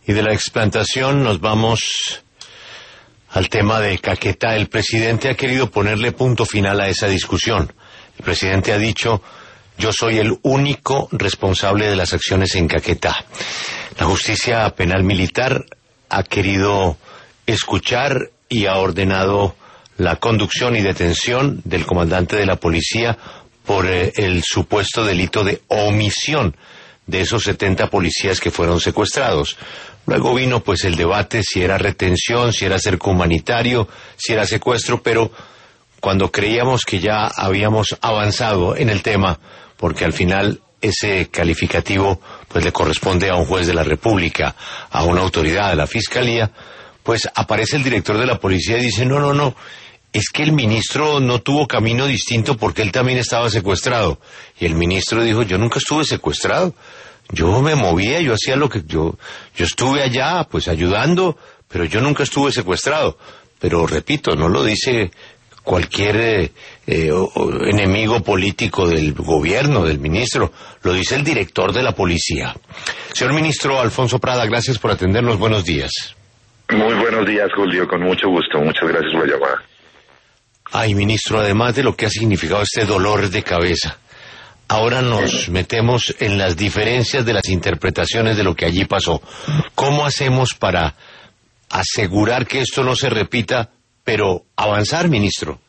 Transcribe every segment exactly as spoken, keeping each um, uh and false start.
Y de la explantación nos vamos al tema de Caquetá. El presidente ha querido ponerle punto final a esa discusión. El presidente ha dicho: yo soy el único responsable de las acciones en Caquetá. La justicia penal militar ha querido escuchar y ha ordenado la conducción y detención del comandante de la policía por eh, el supuesto delito de omisión de esos setenta policías que fueron secuestrados. Luego vino pues el debate si era retención, si era cerco humanitario, si era secuestro, pero cuando creíamos que ya habíamos avanzado en el tema, porque al final ese calificativo pues le corresponde a un juez de la República, a una autoridad, a la Fiscalía, pues aparece el director de la policía y dice: no, no, no, es que el ministro no tuvo camino distinto porque él también estaba secuestrado. Y el ministro dijo: yo nunca estuve secuestrado. Yo me movía, yo hacía lo que yo, yo estuve allá, pues ayudando, pero yo nunca estuve secuestrado. Pero repito, no lo dice cualquier eh, eh, enemigo político del gobierno, del ministro, lo dice el director de la policía. Señor ministro Alfonso Prada, gracias por atendernos, buenos días. Muy buenos días, Julio, con mucho gusto, muchas gracias por la llamada. Ay, ministro, además de lo que ha significado este dolor de cabeza, ahora nos metemos en las diferencias de las interpretaciones de lo que allí pasó. ¿Cómo hacemos para asegurar que esto no se repita, pero avanzar, ministro?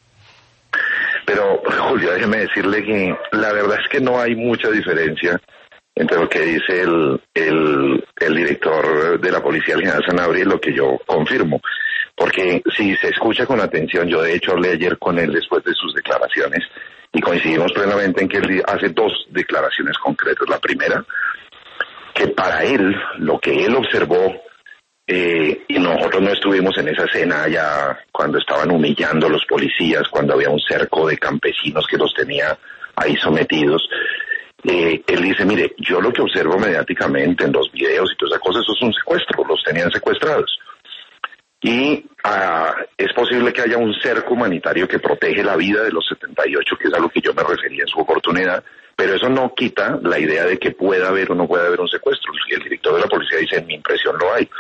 Pero, Julio, déjeme decirle que la verdad es que no hay mucha diferencia entre lo que dice el, el, el director de la policía, el general Sanabria, y lo que yo confirmo. Porque si se escucha con atención, yo de hecho hablé ayer con él después de sus declaraciones, y coincidimos plenamente en que él hace dos declaraciones concretas. La primera, que para él, lo que él observó, eh, y nosotros no estuvimos en esa escena ya cuando estaban humillando a los policías, cuando había un cerco de campesinos que los tenía ahí sometidos, eh, él dice: mire, yo lo que observo mediáticamente en los videos y todas esas cosas, eso es un secuestro, los tenían secuestrados. Y uh, es posible que haya un cerco humanitario que protege la vida de los setenta y ocho, que es a lo que yo me refería en su oportunidad, pero eso no quita la idea de que pueda haber o no pueda haber un secuestro. Y el director de la policía dice: en mi impresión lo hay.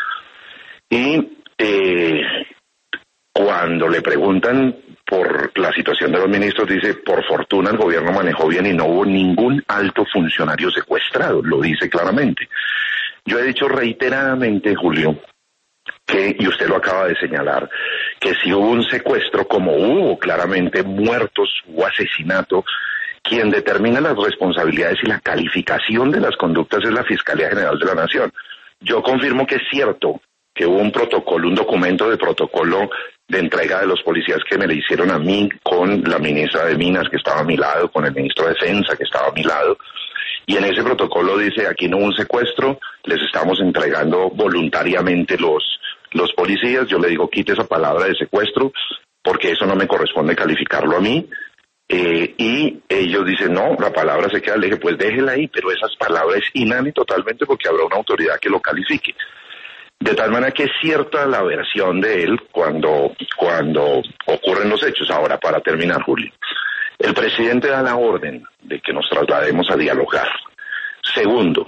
Y eh, cuando le preguntan por la situación de los ministros, dice: por fortuna el gobierno manejó bien y no hubo ningún alto funcionario secuestrado, lo dice claramente. Yo he dicho reiteradamente, Julio, que, y usted lo acaba de señalar, que si hubo un secuestro, como hubo claramente muertos o asesinato, quien determina las responsabilidades y la calificación de las conductas es la Fiscalía General de la Nación. Yo confirmo que es cierto que hubo un protocolo, un documento de protocolo de entrega de los policías que me le hicieron a mí, con la ministra de Minas que estaba a mi lado, con el ministro de Defensa que estaba a mi lado. Y en ese protocolo dice: aquí no hubo un secuestro, les estamos entregando voluntariamente los, los policías. Yo le digo: quite esa palabra de secuestro, porque eso no me corresponde calificarlo a mí. Eh, y ellos dicen: no, la palabra se queda. Le dije: pues déjela ahí, pero esas palabras es inane totalmente, porque habrá una autoridad que lo califique. De tal manera que es cierta la versión de él cuando, cuando ocurren los hechos. Ahora, para terminar, Julio, el presidente da la orden de que nos traslademos a dialogar. Segundo,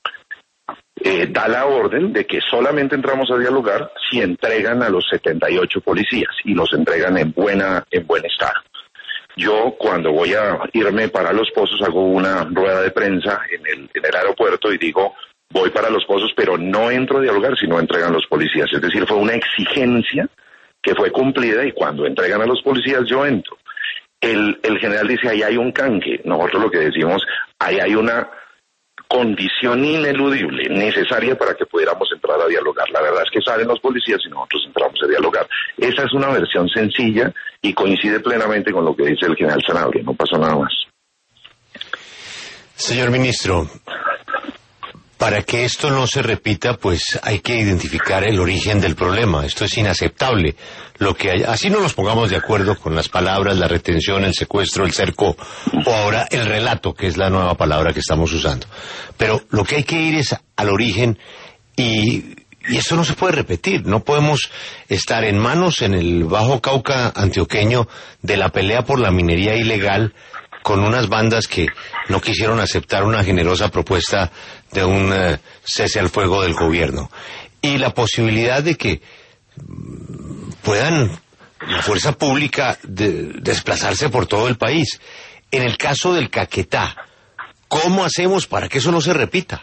eh, da la orden de que solamente entramos a dialogar si entregan a los setenta y ocho policías, y los entregan en buena, en buen estado. Yo, cuando voy a irme para Los Pozos, hago una rueda de prensa en el, en el aeropuerto y digo: voy para Los Pozos, pero no entro a dialogar si no entregan los policías. Es decir, fue una exigencia que fue cumplida, y cuando entregan a los policías yo entro. El, el general dice: ahí hay un canje. Nosotros lo que decimos: ahí hay una condición ineludible, necesaria para que pudiéramos entrar a dialogar. La verdad es que salen los policías y nosotros entramos a dialogar. Esa es una versión sencilla y coincide plenamente con lo que dice el general Sanabria. No pasó nada más. Señor ministro, para que esto no se repita, pues hay que identificar el origen del problema. Esto es inaceptable. Lo que hay, así no nos pongamos de acuerdo con las palabras, la retención, el secuestro, el cerco, o ahora el relato, que es la nueva palabra que estamos usando. Pero lo que hay que ir es al origen, y, y esto no se puede repetir. No podemos estar en manos en el Bajo Cauca antioqueño de la pelea por la minería ilegal, con unas bandas que no quisieron aceptar una generosa propuesta de un uh, cese al fuego del gobierno y la posibilidad de que puedan la fuerza pública de, desplazarse por todo el país. En el caso del Caquetá, ¿cómo hacemos para que eso no se repita?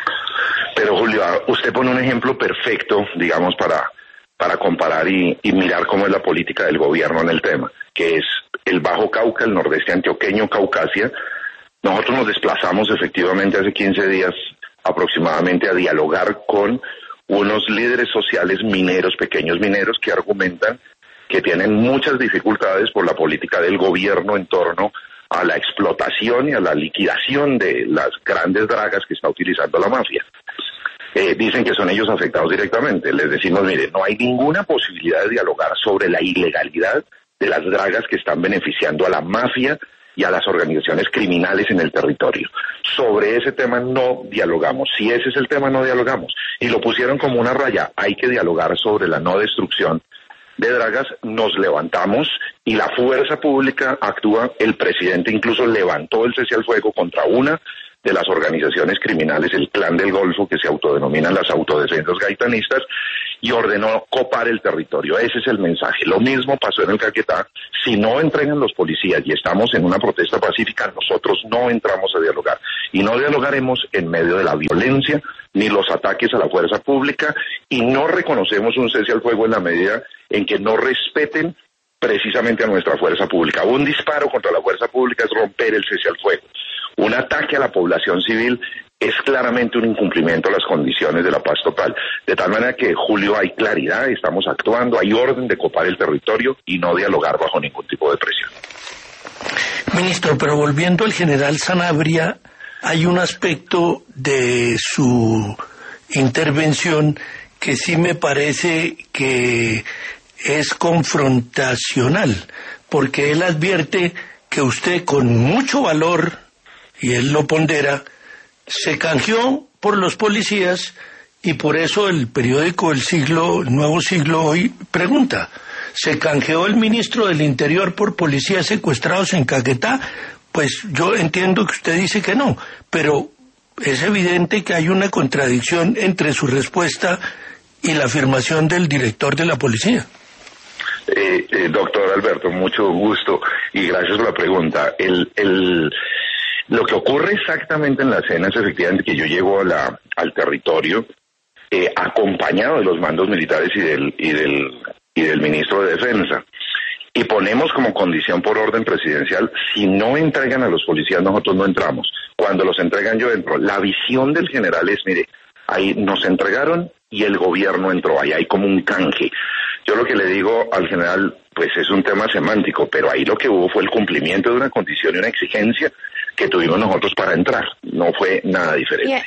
Pero Julio, usted pone un ejemplo perfecto, digamos, para, para comparar y, y mirar cómo es la política del gobierno en el tema, que es el Bajo Cauca, el nordeste antioqueño, Caucasia. Nosotros nos desplazamos efectivamente hace quince días aproximadamente a dialogar con unos líderes sociales mineros, pequeños mineros, que argumentan que tienen muchas dificultades por la política del gobierno en torno a la explotación y a la liquidación de las grandes dragas que está utilizando la mafia. Eh, dicen que son ellos afectados directamente. Les decimos, mire, no hay ninguna posibilidad de dialogar sobre la ilegalidad de las dragas que están beneficiando a la mafia y a las organizaciones criminales en el territorio. Sobre ese tema no dialogamos. Si ese es el tema, no dialogamos. Y lo pusieron como una raya. Hay que dialogar sobre la no destrucción de dragas. Nos levantamos y la fuerza pública actúa. El presidente incluso levantó el cese al fuego contra una de las organizaciones criminales, el Clan del Golfo, que se autodenominan las autodefensas gaitanistas, y ordenó copar el territorio. Ese es el mensaje. Lo mismo pasó en el Caquetá. Si no entregan los policías y estamos en una protesta pacífica, nosotros no entramos a dialogar. Y no dialogaremos en medio de la violencia ni los ataques a la fuerza pública, y no reconocemos un cese al fuego en la medida en que no respeten precisamente a nuestra fuerza pública. Un disparo contra la fuerza pública es romper el cese al fuego. Un ataque a la población civil es claramente un incumplimiento a las condiciones de la paz total. De tal manera que, Julio, hay claridad, estamos actuando, hay orden de copar el territorio y no dialogar bajo ningún tipo de presión. Ministro, pero volviendo al general Sanabria, hay un aspecto de su intervención que sí me parece que es confrontacional, porque él advierte que usted con mucho valor, y él lo pondera, se canjeó por los policías, y por eso el periódico El Siglo, el Nuevo Siglo Hoy pregunta, ¿se canjeó el ministro del Interior por policías secuestrados en Caquetá? Pues yo entiendo que usted dice que no, pero es evidente que hay una contradicción entre su respuesta y la afirmación del director de la policía. Eh, eh, doctor Alberto, mucho gusto y gracias por la pregunta. El, el, lo que ocurre exactamente en la escena es efectivamente que yo llego a la, al territorio eh, acompañado de los mandos militares y del, y, del, y del ministro de Defensa. Y ponemos como condición por orden presidencial, si no entregan a los policías, nosotros no entramos. Cuando los entregan, yo entro. La visión del general es, mire, ahí nos entregaron y el gobierno entró, ahí hay como un canje. Yo lo que le digo al general, pues es un tema semántico, pero ahí lo que hubo fue el cumplimiento de una condición y una exigencia que tuvimos nosotros para entrar. No fue nada diferente. Yeah.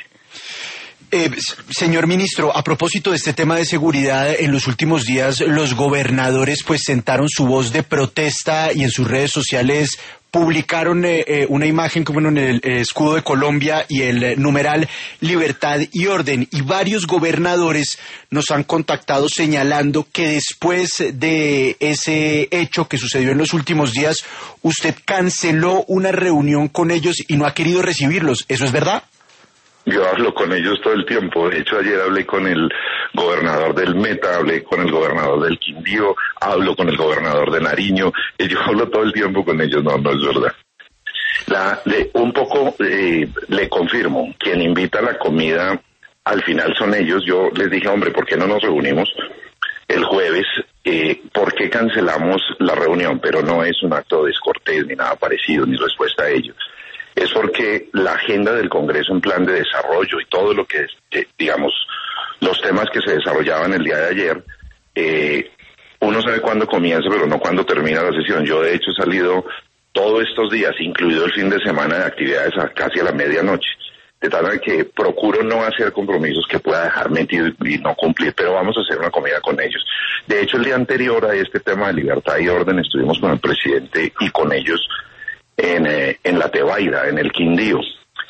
Eh, señor ministro, a propósito de este tema de seguridad, en los últimos días los gobernadores pues sentaron su voz de protesta y en sus redes sociales publicaron eh, eh, una imagen como en el eh, escudo de Colombia y el eh, numeral Libertad y Orden, y varios gobernadores nos han contactado señalando que después de ese hecho que sucedió en los últimos días, usted canceló una reunión con ellos y no ha querido recibirlos. ¿Eso es verdad? Yo hablo con ellos todo el tiempo. De hecho, ayer hablé con el gobernador del Meta, hablé con el gobernador del Quindío, hablo con el gobernador de Nariño, y yo hablo todo el tiempo con ellos. No, no es verdad. La, le, un poco eh, le confirmo, quien invita a la comida al final son ellos. Yo les dije, hombre, ¿por qué no nos reunimos el jueves? Eh, ¿Por qué cancelamos la reunión? Pero no es un acto descortés ni nada parecido, ni respuesta a ellos. Es porque la agenda del Congreso en plan de desarrollo y todo lo que, eh, digamos, los temas que se desarrollaban el día de ayer, eh, uno sabe cuándo comienza, pero no cuándo termina la sesión. Yo, de hecho, he salido todos estos días, incluido el fin de semana, de actividades a casi a la medianoche. De tal manera que procuro no hacer compromisos que pueda dejar metido y no cumplir, pero vamos a hacer una comida con ellos. De hecho, el día anterior a este tema de libertad y orden, estuvimos con el presidente y con ellos en, eh, en la Tebaida, en el Quindío,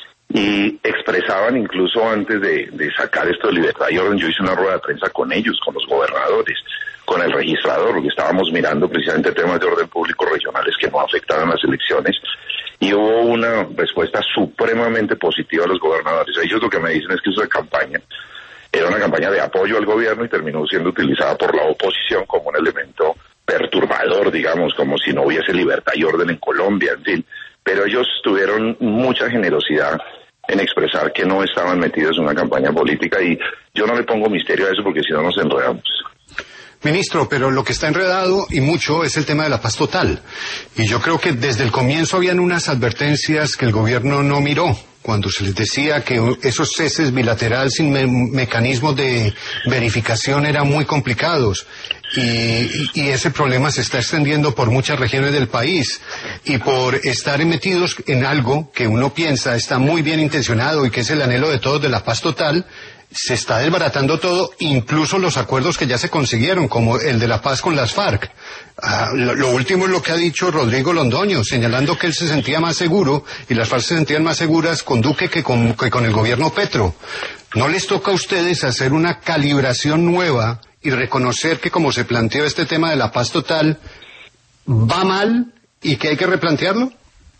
y expresaban incluso antes de, de sacar esto de libertad y orden, yo hice una rueda de prensa con ellos, con los gobernadores, con el registrador, porque estábamos mirando precisamente temas de orden público regionales que no afectaban las elecciones, y hubo una respuesta supremamente positiva a los gobernadores. Ellos lo que me dicen es que esa campaña era una campaña de apoyo al gobierno y terminó siendo utilizada por la oposición como un elemento perturbador, digamos, como si no hubiese libertad y orden en Colombia, en fin. Pero ellos tuvieron mucha generosidad en expresar que no estaban metidos en una campaña política, y yo no le pongo misterio a eso porque si no nos enredamos. Ministro, pero lo que está enredado y mucho es el tema de la paz total. Y yo creo que desde el comienzo habían unas advertencias que el gobierno no miró, cuando se les decía que esos ceses bilaterales sin me mecanismos de verificación eran muy complicados. Y, y ese problema se está extendiendo por muchas regiones del país, y por estar metidos en algo que uno piensa está muy bien intencionado y que es el anhelo de todos de la paz total, se está desbaratando todo, incluso los acuerdos que ya se consiguieron, como el de la paz con las FARC. Ah, lo, lo último es lo que ha dicho Rodrigo Londoño, señalando que él se sentía más seguro y las FARC se sentían más seguras con Duque que con, que con el gobierno Petro. ¿No les toca a ustedes hacer una calibración nueva y reconocer que, como se planteó este tema de la paz total, va mal y que hay que replantearlo?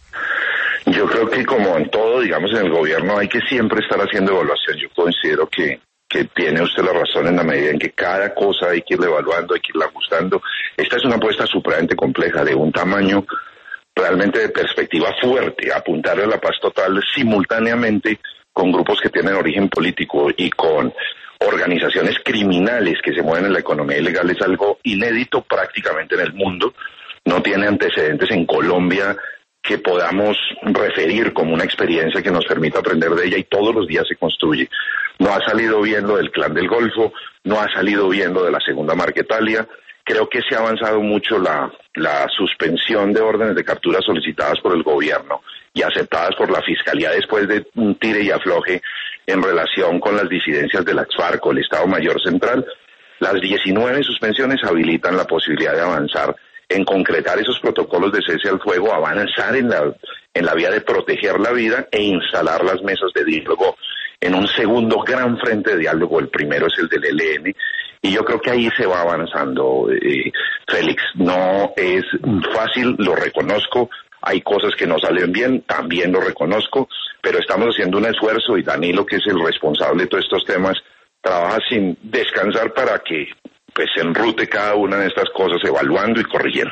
Yo creo que, como en todo, digamos, en el gobierno hay que siempre estar haciendo evaluación. Yo considero que, que tiene usted la razón en la medida en que cada cosa hay que irla evaluando, hay que irla ajustando. Esta es una apuesta supremamente compleja, de un tamaño realmente de perspectiva fuerte, apuntarle a la paz total simultáneamente con grupos que tienen origen político y con organizaciones criminales que se mueven en la economía ilegal, es algo inédito prácticamente en el mundo. No tiene antecedentes en Colombia que podamos referir como una experiencia que nos permita aprender de ella, y todos los días se construye. No ha salido bien lo del Clan del Golfo, no ha salido bien lo de la Segunda Marquetalia. Creo que se ha avanzado mucho la, la suspensión de órdenes de captura solicitadas por el gobierno y aceptadas por la Fiscalía después de un tire y afloje en relación con las disidencias de la FARC o el Estado Mayor Central. Las diecinueve suspensiones habilitan la posibilidad de avanzar en concretar esos protocolos de cese al fuego, avanzar en la, en la vía de proteger la vida e instalar las mesas de diálogo en un segundo gran frente de diálogo. El primero es el del E L N, y yo creo que ahí se va avanzando, eh, Félix. No es fácil, lo reconozco, hay cosas que no salen bien, también lo reconozco, pero estamos haciendo un esfuerzo, y Danilo, que es el responsable de todos estos temas, trabaja sin descansar para que pues se enrute cada una de estas cosas, evaluando y corrigiendo.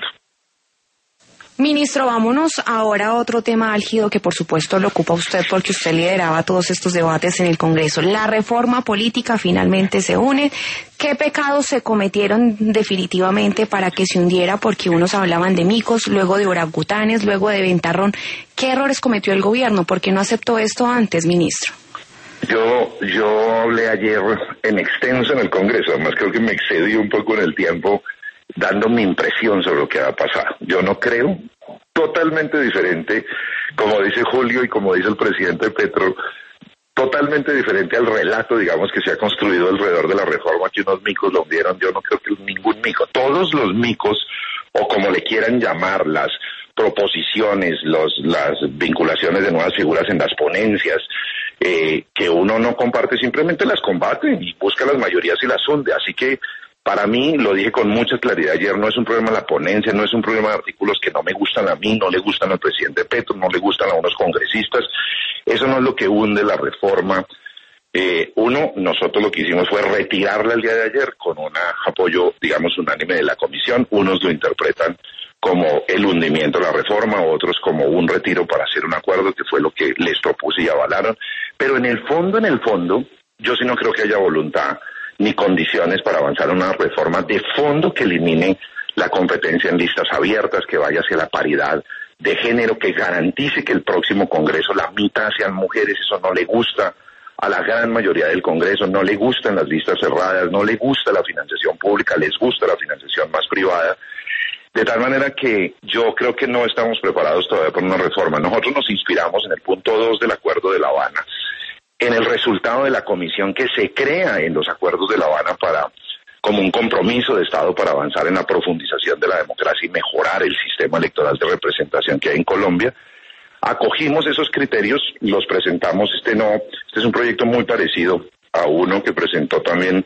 Ministro, vámonos ahora a otro tema álgido que por supuesto lo ocupa usted porque usted lideraba todos estos debates en el Congreso. La reforma política finalmente se une. ¿Qué pecados se cometieron definitivamente para que se hundiera? Porque unos hablaban de micos, luego de orangutanes, luego de ventarrón. ¿Qué errores cometió el gobierno? ¿Por qué no aceptó esto antes, ministro? Yo yo hablé ayer en extenso en el Congreso, además creo que me excedí un poco en el tiempo dando mi impresión sobre lo que va a pasar. Yo no creo, totalmente diferente, como dice Julio y como dice el presidente Petro, totalmente diferente al relato, digamos, que se ha construido alrededor de la reforma, que unos micos lo hundieron. Yo no creo que ningún mico, todos los micos, o como le quieran llamar, las proposiciones, los, las vinculaciones de nuevas figuras en las ponencias, eh, que uno no comparte, simplemente las combate y busca las mayorías y las hunde. Así que, para mí, lo dije con mucha claridad ayer, no es un problema la ponencia, no es un problema de artículos que no me gustan a mí, no le gustan al presidente Petro, no le gustan a unos congresistas. Eso no es lo que hunde la reforma. Eh, uno, nosotros lo que hicimos fue retirarla el día de ayer con un apoyo, digamos, unánime de la comisión. Unos lo interpretan como el hundimiento de la reforma, otros como un retiro para hacer un acuerdo, que fue lo que les propuse y avalaron. Pero en el fondo, en el fondo, yo sí no creo que haya voluntad ni condiciones para avanzar una reforma de fondo que elimine la competencia en listas abiertas, que vaya hacia la paridad de género, que garantice que el próximo Congreso la mitad sean mujeres. Eso no le gusta a la gran mayoría del Congreso, no le gustan las listas cerradas, no le gusta la financiación pública, les gusta la financiación más privada. De tal manera que yo creo que no estamos preparados todavía para una reforma. Nosotros nos inspiramos en el punto dos del Acuerdo de La Habana, en el resultado de la comisión que se crea en los acuerdos de La Habana para, como un compromiso de Estado para avanzar en la profundización de la democracia y mejorar el sistema electoral de representación que hay en Colombia. Acogimos esos criterios, los presentamos. Este no, este es un proyecto muy parecido a uno que presentó también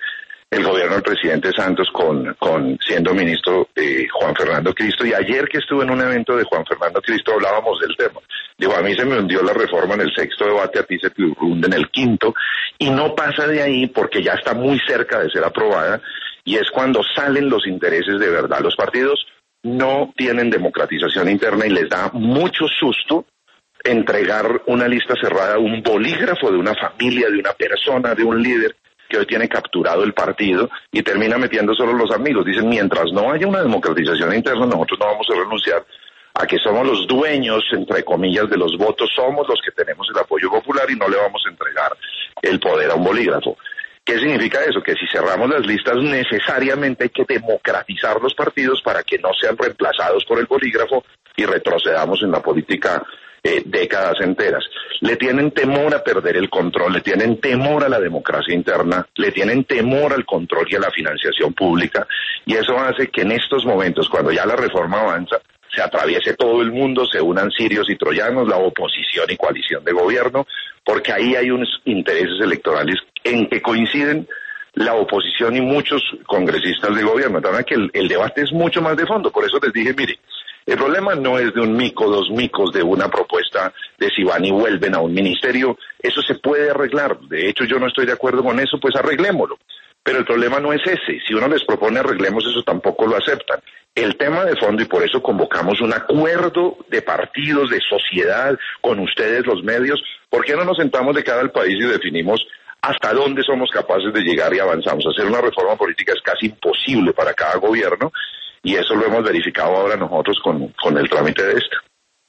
el gobierno del presidente Santos con, con siendo ministro eh, Juan Fernando Cristo, y ayer que estuve en un evento de Juan Fernando Cristo hablábamos del tema. Digo, a mí se me hundió la reforma en el sexto debate, a ti se te hunde en el quinto, y no pasa de ahí porque ya está muy cerca de ser aprobada, y es cuando salen los intereses de verdad. Los partidos no tienen democratización interna y les da mucho susto entregar una lista cerrada, un bolígrafo de una familia, de una persona, de un líder que hoy tiene capturado el partido y termina metiendo solo los amigos. Dicen, mientras no haya una democratización interna, nosotros no vamos a renunciar a que somos los dueños, entre comillas, de los votos, somos los que tenemos el apoyo popular y no le vamos a entregar el poder a un bolígrafo. ¿Qué significa eso? Que si cerramos las listas, necesariamente hay que democratizar los partidos para que no sean reemplazados por el bolígrafo y retrocedamos en la política eh, décadas enteras. Le tienen temor a perder el control, le tienen temor a la democracia interna, le tienen temor al control y a la financiación pública, y eso hace que en estos momentos, cuando ya la reforma avanza, se atraviese todo el mundo, se unan sirios y troyanos, la oposición y coalición de gobierno, porque ahí hay unos intereses electorales en que coinciden la oposición y muchos congresistas de gobierno. También que el, el debate es mucho más de fondo, por eso les dije, mire, el problema no es de un mico, dos micos, de una propuesta de si van y vuelven a un ministerio, eso se puede arreglar. De hecho, yo no estoy de acuerdo con eso, pues arreglémoslo. Pero el problema no es ese. Si uno les propone arreglemos eso, tampoco lo aceptan. El tema de fondo, y por eso convocamos un acuerdo de partidos, de sociedad, con ustedes los medios, ¿por qué no nos sentamos de cara al país y definimos hasta dónde somos capaces de llegar y avanzamos? Hacer una reforma política es casi imposible para cada gobierno, y eso lo hemos verificado ahora nosotros con, con el trámite de esta.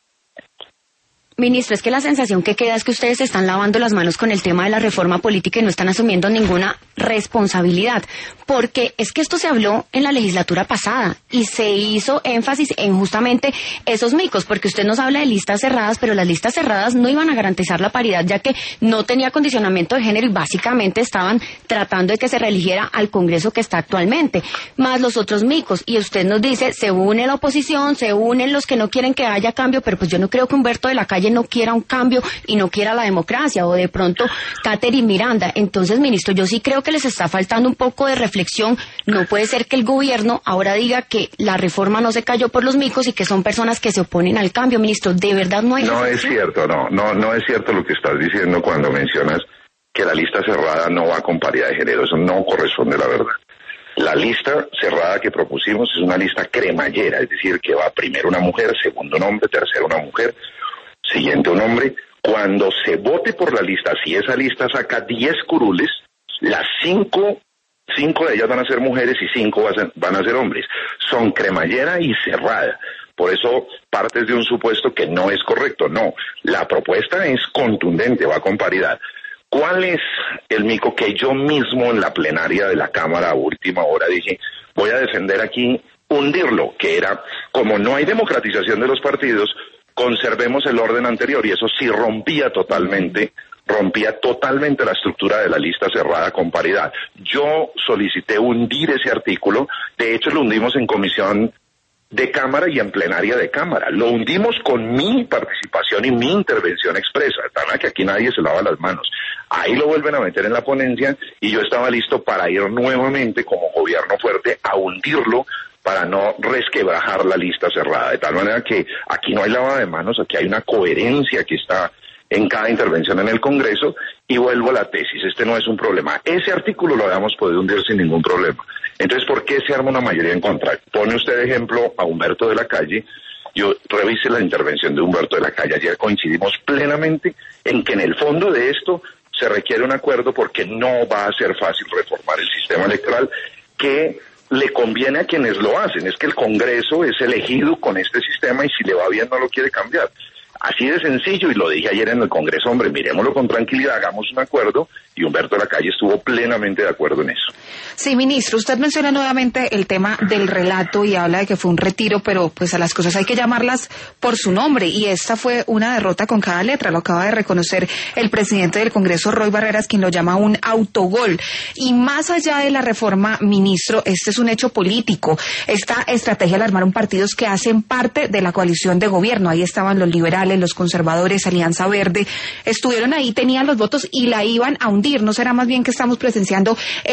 Ministro, es que la sensación que queda es que ustedes están lavando las manos con el tema de la reforma política y no están asumiendo ninguna responsabilidad, porque es que esto se habló en la legislatura pasada y se hizo énfasis en justamente esos micos, porque usted nos habla de listas cerradas, pero las listas cerradas no iban a garantizar la paridad, ya que no tenía condicionamiento de género y básicamente estaban tratando de que se reeligiera al Congreso que está actualmente, más los otros micos, y usted nos dice, se une la oposición, se unen los que no quieren que haya cambio, pero pues yo no creo que Humberto de la Calle no quiera un cambio y no quiera la democracia, o de pronto Catherine Miranda. Entonces, ministro, yo sí creo que les está faltando un poco de reflexión. No puede ser que el gobierno ahora diga que la reforma no se cayó por los micos y que son personas que se oponen al cambio. Ministro, de verdad no hay No reflexión. es cierto, no, no, no es cierto lo que estás diciendo cuando mencionas que la lista cerrada no va con paridad de género. Eso no corresponde a la verdad. La lista cerrada que propusimos es una lista cremallera, es decir, que va primero una mujer, segundo un hombre, tercero una mujer, siguiente un hombre. Cuando se vote por la lista, si esa lista saca diez curules, las cinco, cinco de ellas van a ser mujeres y cinco van a ser hombres. Son cremallera y cerrada. Por eso partes de un supuesto que no es correcto. No, la propuesta es contundente, va con paridad. ¿Cuál es el mico que yo mismo en la plenaria de la Cámara a última hora dije, voy a defender aquí, hundirlo? Que era, como no hay democratización de los partidos, conservemos el orden anterior, y eso sí rompía totalmente, rompía totalmente la estructura de la lista cerrada con paridad. Yo solicité hundir ese artículo, de hecho lo hundimos en comisión de Cámara y en plenaria de Cámara. Lo hundimos con mi participación y mi intervención expresa, tan que aquí nadie se lava las manos. Ahí lo vuelven a meter en la ponencia y yo estaba listo para ir nuevamente como gobierno fuerte a hundirlo, para no resquebrajar la lista cerrada, de tal manera que aquí no hay lavada de manos, aquí hay una coherencia que está en cada intervención en el Congreso, y vuelvo a la tesis, este no es un problema. Ese artículo lo habíamos podido hundir sin ningún problema. Entonces, ¿por qué se arma una mayoría en contra? Pone usted de ejemplo a Humberto de la Calle. Yo revise la intervención de Humberto de la Calle, ayer coincidimos plenamente en que en el fondo de esto se requiere un acuerdo porque no va a ser fácil reformar el sistema electoral, que le conviene a quienes lo hacen. Es que el Congreso es elegido con este sistema y si le va bien no lo quiere cambiar. Así de sencillo, y lo dije ayer en el Congreso, hombre, miremoslo con tranquilidad, hagamos un acuerdo, y Humberto de la Calle estuvo plenamente de acuerdo en eso. Sí, ministro, usted menciona nuevamente el tema del relato y habla de que fue un retiro, pero pues a las cosas hay que llamarlas por su nombre, y esta fue una derrota con cada letra, lo acaba de reconocer el presidente del Congreso, Roy Barreras, quien lo llama un autogol. Y más allá de la reforma, ministro, este es un hecho político, esta estrategia de armar un partidos que hacen parte de la coalición de gobierno, ahí estaban los liberales, los conservadores, Alianza Verde, estuvieron ahí, tenían los votos y la iban a hundir. ¿No será más bien que estamos presenciando el inicio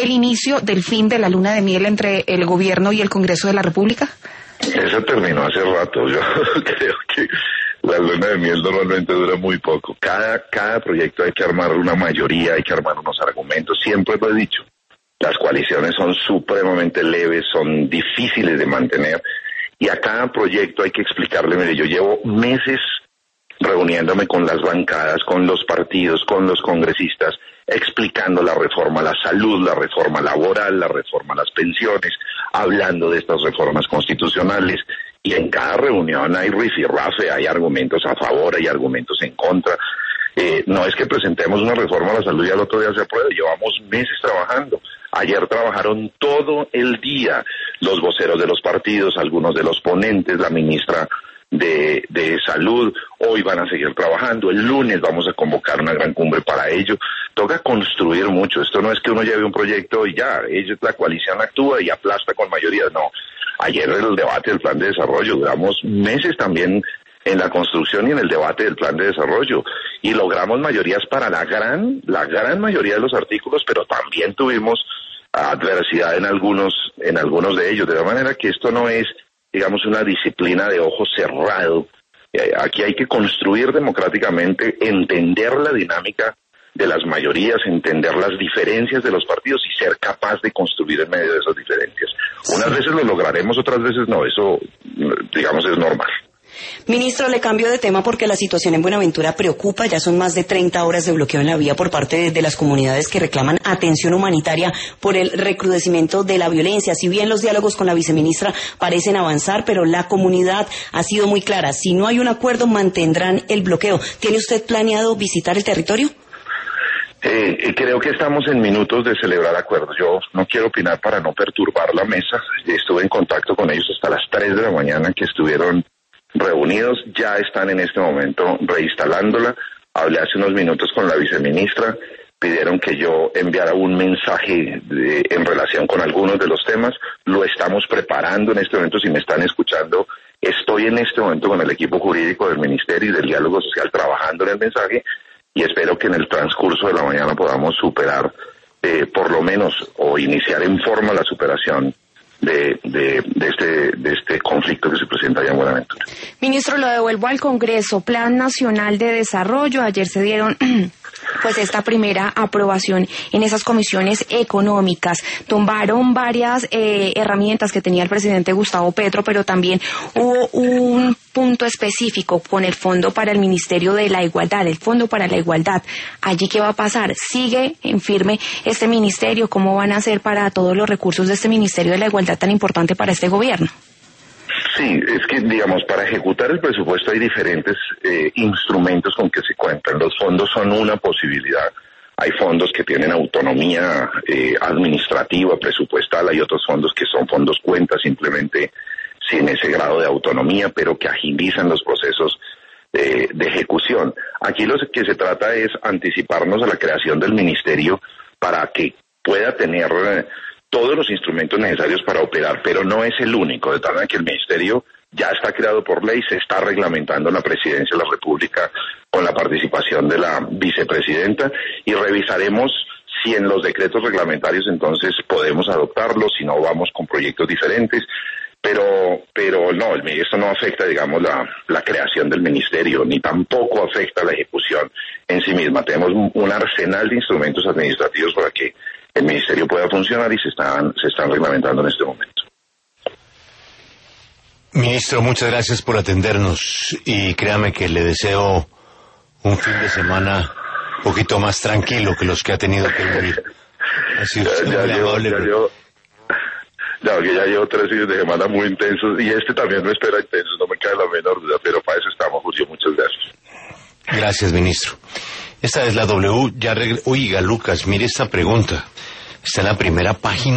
anuncio del fin de la luna de miel entre el gobierno y el Congreso de la República? Eso terminó hace rato. Yo creo que la luna de miel normalmente dura muy poco. Cada, cada proyecto hay que armar una mayoría, hay que armar unos argumentos. Siempre lo he dicho. Las coaliciones son supremamente leves, son difíciles de mantener. Y a cada proyecto hay que explicarle, mire, yo llevo meses reuniéndome con las bancadas, con los partidos, con los congresistas, explicando la reforma a la salud, la reforma laboral, la reforma a las pensiones, hablando de estas reformas constitucionales, y en cada reunión hay rifirrafe, hay argumentos a favor, hay argumentos en contra. Eh, no es que presentemos una reforma a la salud y al otro día se apruebe, llevamos meses trabajando. Ayer trabajaron todo el día los voceros de los partidos, algunos de los ponentes, la ministra de, de Salud. Hoy van a seguir trabajando. El lunes vamos a convocar una gran cumbre para ello. Toca construir mucho. Esto no es que uno lleve un proyecto y ya, ellos, la coalición actúa y aplasta con mayoría. No. Ayer en el debate del plan de desarrollo duramos meses también en la construcción y en el debate del plan de desarrollo, y logramos mayorías para la gran, la gran mayoría de los artículos, pero también tuvimos adversidad en algunos, en algunos de ellos, de la manera que esto no es, digamos, una disciplina de ojo cerrado. Eh, aquí hay que construir democráticamente, entender la dinámica de las mayorías, entender las diferencias de los partidos y ser capaz de construir en medio de esas diferencias. Unas veces lo lograremos, otras veces no, eso, digamos, es normal. Ministro, le cambio de tema porque la situación en Buenaventura preocupa. Ya son más de treinta horas de bloqueo en la vía por parte de, de las comunidades que reclaman atención humanitaria por el recrudecimiento de la violencia. Si bien los diálogos con la viceministra parecen avanzar, pero la comunidad ha sido muy clara. Si no hay un acuerdo, mantendrán el bloqueo. ¿Tiene usted planeado visitar el territorio? Eh, creo que estamos en minutos de celebrar acuerdos. Yo no quiero opinar para no perturbar la mesa. Estuve en contacto con ellos hasta las tres de la mañana que estuvieron reunidos, ya están en este momento reinstalándola. Hablé hace unos minutos con la viceministra, pidieron que yo enviara un mensaje de, en relación con algunos de los temas. Lo estamos preparando en este momento. Si me están escuchando, estoy en este momento con el equipo jurídico del Ministerio y del Diálogo Social trabajando en el mensaje, y espero que en el transcurso de la mañana podamos superar, eh, por lo menos, o iniciar en forma la superación De, de, de, este, de este conflicto que se presenta allá en Buenaventura. Ministro, lo devuelvo al Congreso. Plan Nacional de Desarrollo. Ayer se dieron pues esta primera aprobación en esas comisiones económicas. Tumbaron varias eh, herramientas que tenía el presidente Gustavo Petro, pero también hubo un punto específico con el Fondo para el Ministerio de la Igualdad, el Fondo para la Igualdad. ¿Allí qué va a pasar? ¿Sigue en firme este ministerio? ¿Cómo van a hacer para todos los recursos de este Ministerio de la Igualdad tan importante para este gobierno? Sí, es que, digamos, para ejecutar el presupuesto hay diferentes eh, instrumentos con que se cuentan. Los fondos son una posibilidad. Hay fondos que tienen autonomía eh, administrativa, presupuestal. Hay otros fondos que son fondos cuentas, simplemente sin ese grado de autonomía, pero que agilizan los procesos de, de ejecución. Aquí lo que se trata es anticiparnos a la creación del ministerio para que pueda tener Eh, todos los instrumentos necesarios para operar, pero no es el único, de tal manera que el ministerio ya está creado por ley, se está reglamentando en la Presidencia de la República con la participación de la vicepresidenta, y revisaremos si en los decretos reglamentarios entonces podemos adoptarlos, si no vamos con proyectos diferentes, pero pero no, el, esto no afecta, digamos, la, la creación del ministerio, ni tampoco afecta la ejecución en sí misma. Tenemos un, un arsenal de instrumentos administrativos para que el ministerio pueda funcionar y se están, se están reglamentando en este momento. Ministro, muchas gracias por atendernos y créame que le deseo un fin de semana un poquito más tranquilo que los que ha tenido que vivir. Así ya, ya, llevo, ya, llevo, ya, ya llevo tres fines de semana muy intensos y este también me espera intenso, no me cae la menor duda, pero para eso estamos, Julio. Muchas gracias. Gracias, ministro. Esta es la W. Ya regre... Oiga, Lucas, mire esta pregunta. Está en la primera página.